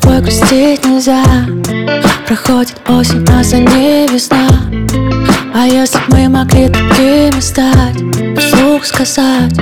тобой грустить нельзя. Проходит осень, а за ней весна. А если б мы могли такими стать, вслух сказать,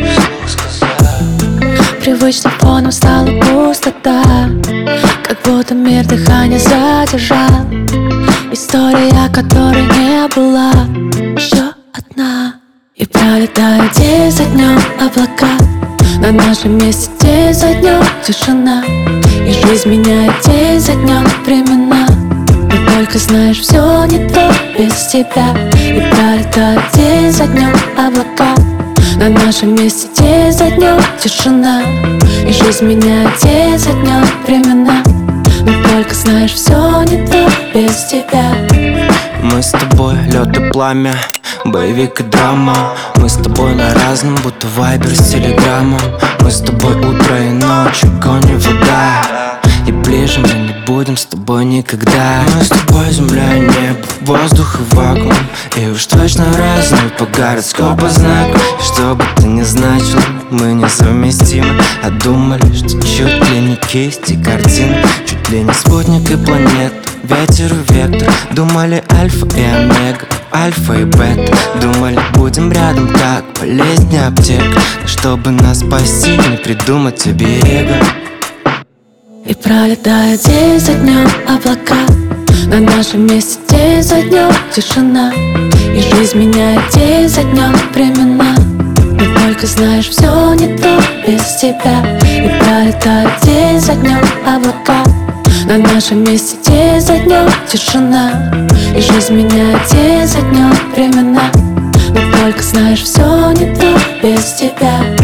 привычным фоном стала пустота, как будто мир дыхание задержал. История, которой не была, еще одна. И пролетают день за днем облака, на нашем месте день за днем тишина. И жизнь меняет день за днем времена. Но только знаешь, все не то без тебя. И пролетает день за днем облака, на нашем месте день за днем тишина. И жизнь меняет день за днем времена. Но только знаешь, все не то без тебя. Мы с тобой лед и пламя, боевик и драма. Мы с тобой на разном, будто вайбер с телеграммом. Мы с тобой утро и ночь, огонь и вода. И ближе мы не будем с тобой никогда. Мы с тобой земля и небо, воздух и вакуум. И уж точно разные по гороскопу знаку. И что бы ты ни значил, мы несовместимы. А думали, что чуть ли не кисти картины, чуть ли не спутник и планета, ветер и вектор. Думали альфа и омега, альфа и бета. Думали, будем рядом, как болезнь и аптека. Но чтобы нас спасти, не придумать тебе эго. И пролетает день за днем облака, на нашем месте день за днем тишина. И жизнь меняет день за днем времена. Но только знаешь, все не то без тебя. И пролетает день за днем облака, на нашем месте день за днем тишина. И жизнь меняет день за днем времена. Но только знаешь, все не то без тебя.